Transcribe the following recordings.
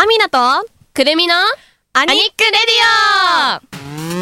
アミナとくるみのアニックレディオ。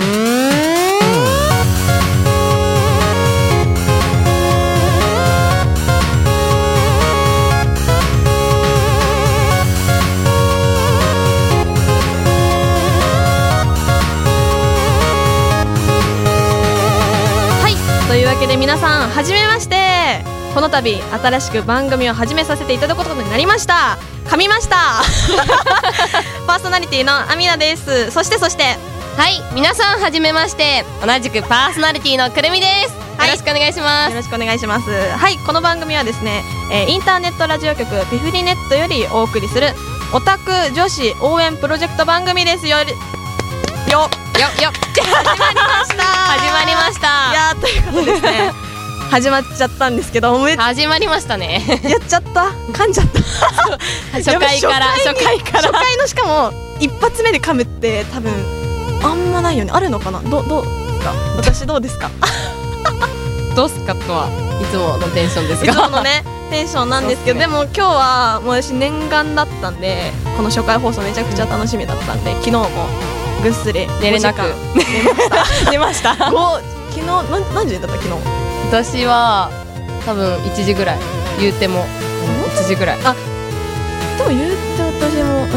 はい、というわけで皆さんはじめまして。この度新しく番組を始めさせていただくことになりました。噛みましたパーソナリティのアミナです。そしてはい、皆さんはじめまして、同じくパーソナリティのくるみです。 はい、 よろしくお願いします。 よろしくお願いします。はい、この番組はですね、インターネットラジオ局ピフリネットよりお送りするオタク女子応援プロジェクト番組ですよ。始まりました始まりました。 いやー、ということですね始まっちゃったんですけど、 始まりましたねやっちゃった、噛んじゃった初回のしかも一発目で噛むって多分あんまないよね。あるのかな。どうですか。私どうですかどうすかとはいつものテンションですが、 いつものねテンションなんですけど、でも今日はもう私念願だったんで、この初回放送めちゃくちゃ楽しみだったんで、昨日もぐっすり寝れなく寝ました昨日何時だった昨日。 私は多分1時ぐらい、言うても1時ぐらい。 あ、でも言うて私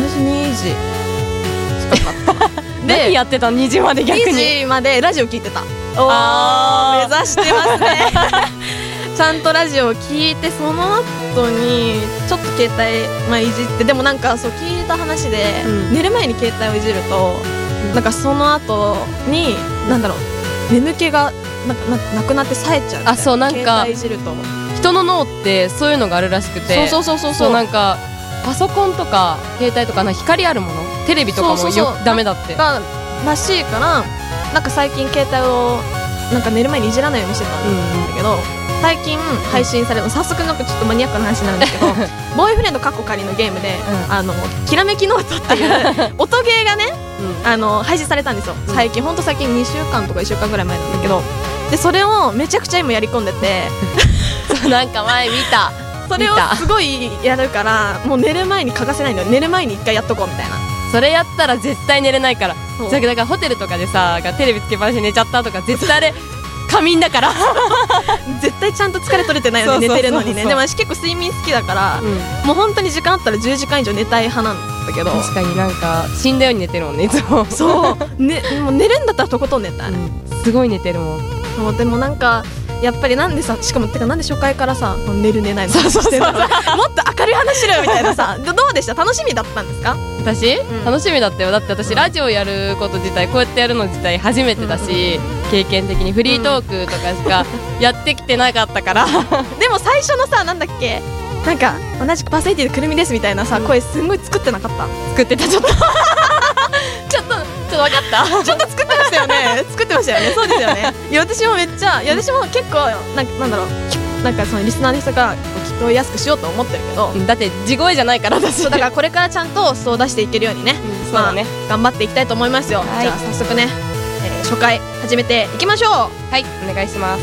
2時近かったで何やってたの。2時まで。逆に 2時までラジオ聞いてた。 あー、 目指してますねちゃんとラジオを聞いて、その後にちょっと携帯、いじって、でもなんかそう聞いた話で、寝る前に携帯をいじると、なんかその後になんだろう、眠気がなくなって冴えちゃうみたいな。 あ、そう、なんか携帯いじると人の脳ってそういうのがあるらしくて、そうなんかパソコンとか携帯とか光あるもの、テレビとかもダメだってらしいから、なんか最近携帯をなんか寝る前にいじらないようにしてたんだけど、最近配信されるの、早速なんかちょっとマニアックな話になるんですけどボーイフレンド仮のゲームで、きらめきノートっていう音ゲーがね、配信されたんですよ。最近、ほんと最近2週間とか1週間ぐらい前なんだけど、でそれをめちゃくちゃ今やり込んでてなんか前見た。 それをすごいやるから、もう寝る前に欠かせないのよ。寝る前に一回やっとこうみたいな。 それやったら絶対寝れないから。だからホテルとかでさ、テレビつけっぱなしで寝ちゃったとか、絶対あれ仮眠だから絶対ちゃんと疲れ取れてないよね、寝てるのにね。でも私結構睡眠好きだから、もう本当に時間あったら10時間以上寝たい派なんだけど。 確かになんか死んだように寝てるもんね、いつも。 そう、もう寝るんだったらとことん寝たい、 すごい寝てるもん。 そう、でもなんかやっぱりなんでさ、しかもてかなんで初回からさ、寝る寝ないの話してんだろうもっと明るい話しろよみたいなさどうでした。楽しみだったんですか。 私、楽しみだったよ。だって私、ラジオやること自体、こうやってやるの自体初めてだし、経験的にフリートークとかしかやってきてなかったからでも最初のさ、なんだっけ、なんか同じくパーソナリティのくるみですみたいなさ、声すんごい作ってなかった。 作ってた。ちょっとちょっと分かったちょっと作ってましたよね作ってましたよね。そうですよね。いや私もめっちゃ、いや私も結構なんだろう、なんかそのリスナーの人が聞こえやすくしようと思ってるけど、 だって地声じゃないから私。 そうだからこれからちゃんとそう出していけるようにね、 そうだね、 頑張っていきたいと思いますよ。じゃあ早速ね、初回始めていきましょう。 はい、お願いします。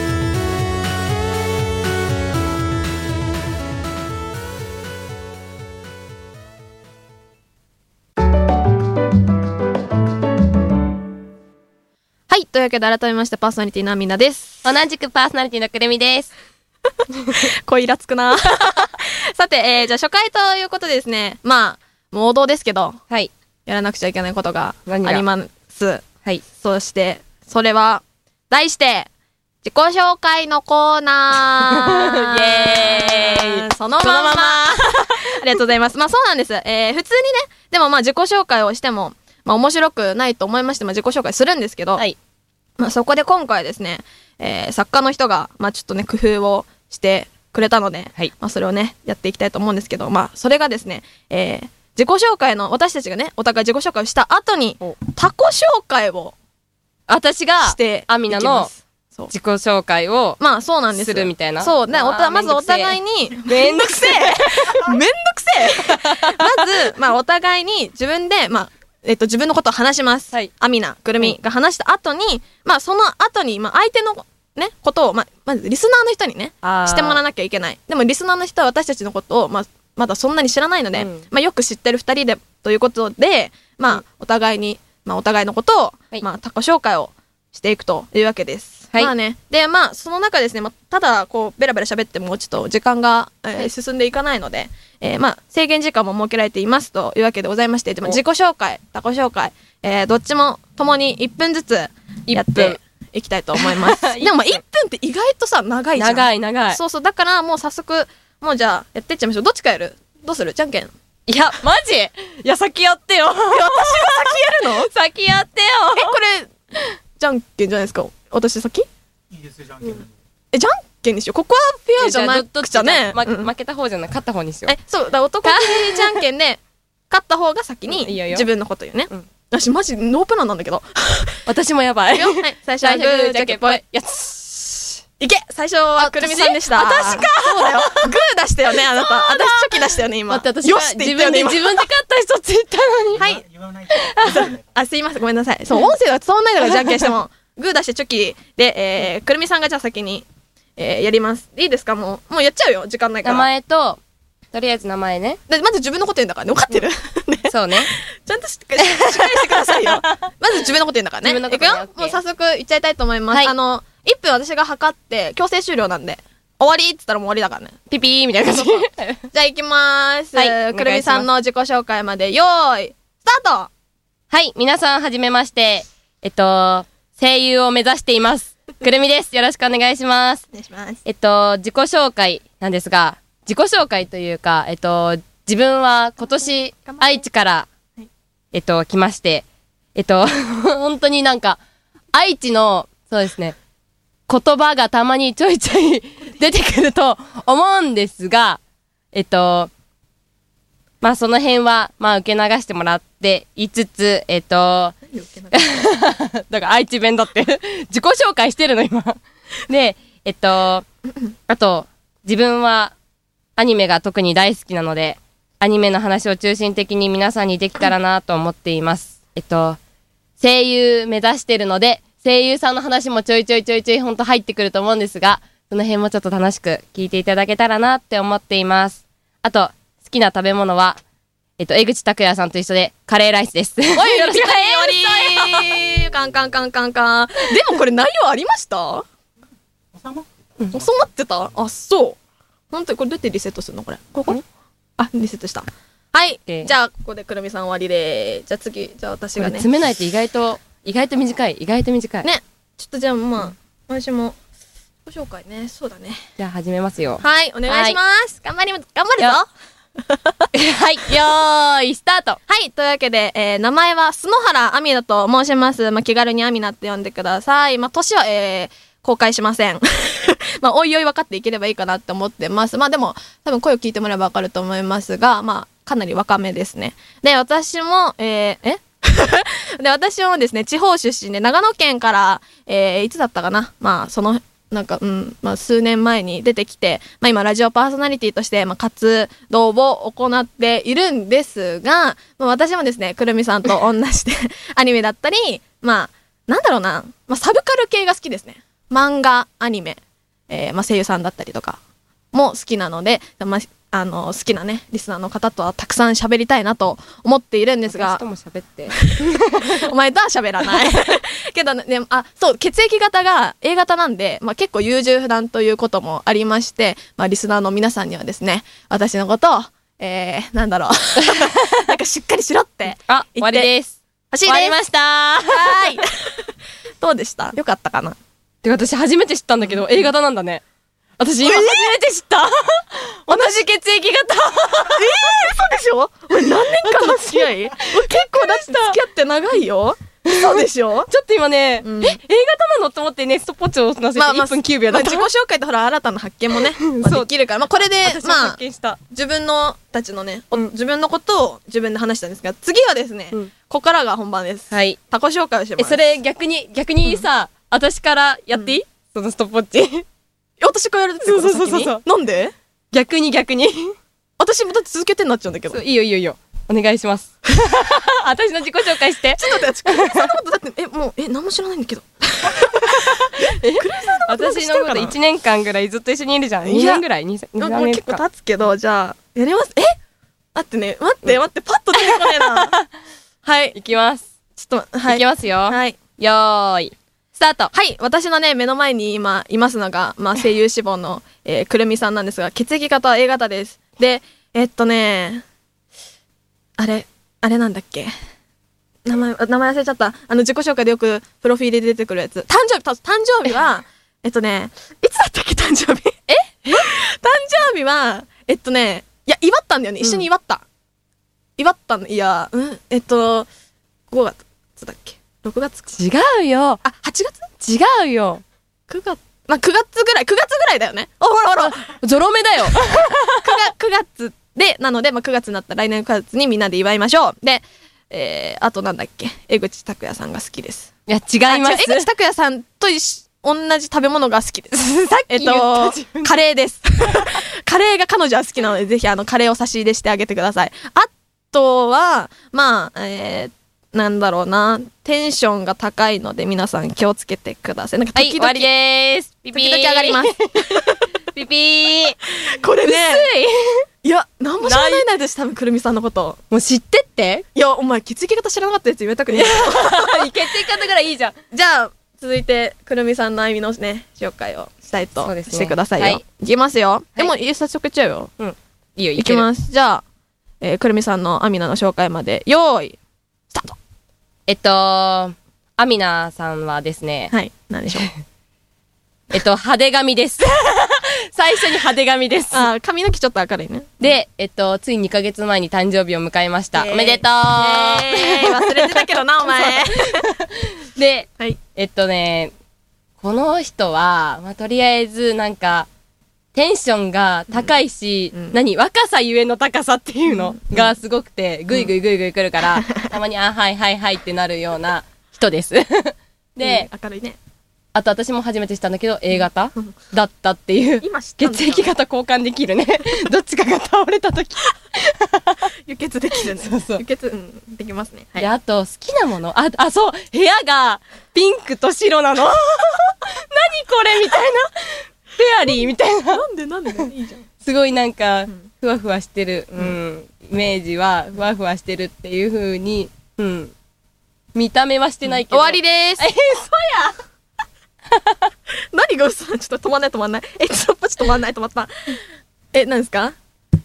はい、というわけで改めましてパーソナリティのアミナです。 同じくパーソナリティのくるみです声イラつくなさて、じゃあ初回ということでですね、もう王道ですけど、 はい、 やらなくちゃいけないことがあります。 はい、 そしてそれは題して自己紹介のコーナーイエーイ。 そのままありがとうございます。そうなんです。普通にね、でも自己紹介をしても面白くないと思いまして、自己紹介するんですけど、はい、そこで今回ですね、作家の人がちょっとね工夫をしてくれたので、はい、それをねやっていきたいと思うんですけど、それがですね、自己紹介の、私たちがねお互い自己紹介をした後に他己紹介を私がしてアミナの自己紹介をそうなんですするみたいな。 そうね、まずお互いにめんどくせえめんどくせえまずお互いに自分で自分のことを話します。はい、アミナ、くるみが話した後に、その後に相手のねことをまずリスナーの人にねしてもらわなきゃいけない。でもリスナーの人は私たちのことをまだそんなに知らないので、まあよく知ってる2人でということで、まあお互いに、まあお互いのことを、まあ他己紹介をしていくというわけです。まあね、でまあその中ですね、まあ、ただこうベラベラ喋ってもちょっと時間が、進んでいかないので、まあ制限時間も設けられていますというわけでございまして、でも自己紹介、他己紹介、どっちも共に1分ずつやっていきたいと思います。でもまあ1分って意外とさ長いじゃん。 長い。 そうそう、だからもう早速もうじゃあやっていっちゃいましょう。どっちかやる？どうする？じゃんけん。 いやマジ？いや先やってよ。私が先やるの？ 先やってよ。 これじゃんけんじゃないですか。私先？ いいですよ、じゃんけん。 じゃんけんにしよう。ここはフェアじゃなくちゃね。 負けた方じゃない、勝った方にしよう。 そうだ、男気じゃんけんで勝った方が先に自分のこと言うね。私マジノープランなんだけど。 私もやばい。 はい、最初はグーじゃんけんぽい。 やつ。 いけ、最初はくるみさんでした。 私か。 そうだよ。グー出したよね、あなた。私チョキ出したよね、今。 私よしって言ったよね。自分で勝った人って言ったのに。 はい。すいません、ごめんなさい。そう、音声が伝わんないからじゃんけんしても。グー出してチョキで、くるみさんがじゃあ先に、やります。いいですか？もうやっちゃうよ、時間ないから。 名前と、とりあえず名前ね。 まず自分のこと言うんだからね、分かってる？ そうね。 ちゃんとしっかりしてくださいよ。まず自分のこと言うんだからね。 自分のこといくよ。もう早速いっちゃいたいと思います。1分私が測って強制終了なんで、終わりって言ったらもう終わりだからね。 ピピーみたいな感じ。 じゃあ行きまーす。くるみさんの自己紹介まで、よーい、スタート！ はい、皆さんはじめまして。声優を目指しています。くるみです。よろしくお願いします。 お願いします。 自己紹介なんですが、自己紹介というか、自分は今年、愛知から、来まして、本当になんか、愛知の、そうですね、言葉がたまにちょいちょい出てくると思うんですが、まあその辺は、まあ受け流してもらっていつつ、だから愛知弁だって。自己紹介してるの今。で、あと、自分はアニメが特に大好きなので、アニメの話を中心的に皆さんにできたらなと思っています。声優目指してるので、声優さんの話もちょいちょいほんと入ってくると思うんですが、その辺もちょっと楽しく聞いていただけたらなって思っています。あと、好きな食べ物は、江口拓也さんと一緒でカレーライスです。おい、 よろしくおカンカンカンカンカン。でもこれ内容ありました？収まってた？あ、そう。本当にこれどうやってリセットするのこれ？ここ？あ、リセットした。はい。じゃあ、ここでくるみさん終わりでー。じゃあ次、じゃあ私がね。 詰めないと意外と短い。 ね。ちょっとじゃあまあ、私も、ご紹介ね。そうだね。 じゃあ始めますよ。 はい、お願いします。頑張るぞ。 はい、よーい、スタート。 はい、というわけで、名前は須野原亜美だと申します。まあ、気軽に亜美なって呼んでください。まあ、年は、公開しません。まあ、おいおい分かっていければいいかなって思ってます。まあ、でも、多分声を聞いてもらえば分かると思いますが、まあ、かなり若めですね。で、私も、で、私もですね、地方出身で、長野県から、いつだったかな。まあ、なんか、まあ、数年前に出てきて、まあ、今、ラジオパーソナリティとして、まあ、活動を行っているんですが、まあ、私もですね、くるみさんと同じで、アニメだったり、まあ、なんだろうな、まあ、サブカル系が好きですね。漫画、アニメ、まあ、声優さんだったりとかも好きなので、まあ、好きなね、リスナーの方とはたくさん喋りたいなと思っているんですが。 私とも喋って。 お前とは喋らない。けどね、そう、血液型が A 型なんで、まあ、結構優柔不断ということもありまして、まあ、リスナーの皆さんにはですね、私のことを、なんだろう。なんかしっかりしろって。 あ、終わりです。 欲しいです。 終わりました。 はーい。どうでした？よかったかな？ てか私初めて知ったんだけど、A 型なんだね。私今初めて知った。同じ血液型。 嘘でしょ？俺何年間の付き合い？結構だって付き合って長いよ。そうでしょ？ ちょっと今ね、A 型なのと思ってね、ストップウォッチを押せて1分9秒だった。 自己紹介とほら新たな発見もね、できるから、まあこれで、まあ、自分のたちのね、自分のことを自分で話したんですが、次はですね、ここからが本番です。 はい。 他己紹介をします。 それ逆にさ、私からやっていい？そのストップウォッチ。 私からやるってこと？そう。なんで？ 逆に。 私もだって続けてになっちゃうんだけど。 いいよ。お願いします。私の自己紹介して。 ちょっと待って、そんなことだって、もう、何も知らないんだけど。 私のこと1年間ぐらいずっと一緒にいるじゃん。2年ぐらい？2年結構経つけど、じゃあ、 やります。待って、パッと出てこねえな。はい。 いきます。 ちょっと、はい。 いきますよ。 はい。 よーい。スタート。 はい。私のね、目の前に今いますのが、声優志望の、くるみさんなんですが、血液型は A 型です。で、あれなんだっけ。名前忘れちゃった。自己紹介でよくプロフィールで出てくるやつ。誕生日は、いつだったっけ、誕生日。誕生日は、いや、祝ったんだよね。一緒に祝った。祝ったの、いや、5月だっけ ?6 月か。 違うよ。 あ、8月違うよ。 9月ぐらいだよね。ほら。 ゾロ目だよ。 9月で、なので、9月になった来年9月にみんなで祝いましょう。で、あとなんだっけ、江口拓也さんが好きです。 いや、違います。 江口拓也さんと同じ食べ物が好きです。 さっき言ったカレーです。カレーが彼女は好きなので、ぜひカレーを差し入れしてあげてください。あとは、なんだろうな、テンションが高いので皆さん気をつけてください。なんかはい、終わりでーす。ピピー。 時々上がります。 ピピー。 これね。 薄い。 いや、なんも知らないな、私多分くるみさんのこと。 もう知ってって。 いや、お前血液型知らなかったやつ言えたくねえ。 血液型からいいじゃん。 じゃあ、続いて、くるみさんの歩みのね、紹介をしたいとしてくださいよ。はい、いきますよ。でも、早速いっちゃうよ。 うん。いいよ、 いきます。じゃあ、くるみさんのアミナの紹介まで、よーい、スタート。 アミナさんはですね。 はい、なんでしょう。 派手髪です。最初に派手髪です。 髪の毛ちょっと明るいね。 で、つい2ヶ月前に誕生日を迎えました。おめでとう忘れてたけどな、お前。 で、 はい、 この人は、とりあえず、なんか、テンションが高いし、若さゆえの高さっていうのがすごくて、ぐいぐい来るから、たまに、はいってなるような人です。で、 明るいね。 あと私も初めて知ったんだけど A 型だったっていう。血液型交換できるね。どっちかが倒れた時輸血できるね。そう輸血、できますね。 で、あと好きなもの、そう、部屋がピンクと白なの。何これみたいな。フェアリーみたいな。 なんでいいじゃん。 すごいなんか、ふわふわしてる、イメージはふわふわしてるっていう風に、見た目はしてないけど。 終わりでーす。 嘘や。 何が嘘？ちょっと止まんない。ちょっと止まんない。止まった。何ですか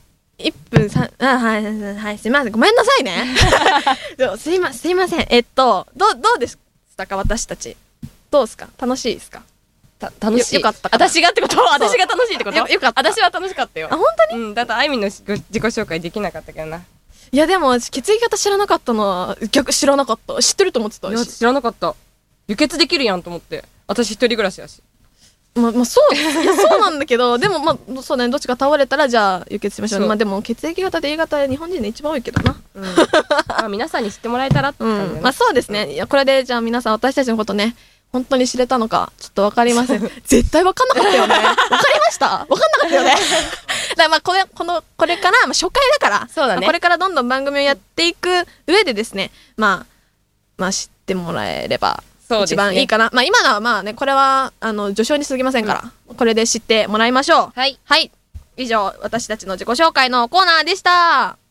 ？1分3、はい、すいません。ごめんなさいね。すいません。どうでしたか私たち。どうですか？楽しいですか？ 楽しい。 よかった。 私がってこと？私が楽しいってこと？ よかった。 私は楽しかったよ。 本当に？ だってあいみんの自己紹介できなかったけどな。 いやでも、血液型知らなかったのは、逆知らなかった。知ってると思ってたし。 いや、知らなかった。輸血できるやんと思って。私一人暮らしやし。 そうなんだけど、でもそうね、どっちか倒れたらじゃあ輸血しましょう。でも血液型で A 型日本人で一番多いけどな。 皆さんに知ってもらえたらって感じだね。 そうですね。いや、これでじゃあ皆さん私たちのことね、本当に知れたのか、ちょっとわかりません。絶対わかんなかったよね。わかりましたわかんなかったよね。だからこれから、初回だから、 そうだね。 これからどんどん番組をやっていく上でですね、知ってもらえれば、一番いいかな。今のはこれは、序章に過ぎませんから、これで知ってもらいましょう。 はい。 はい。以上、私たちの自己紹介のコーナーでした。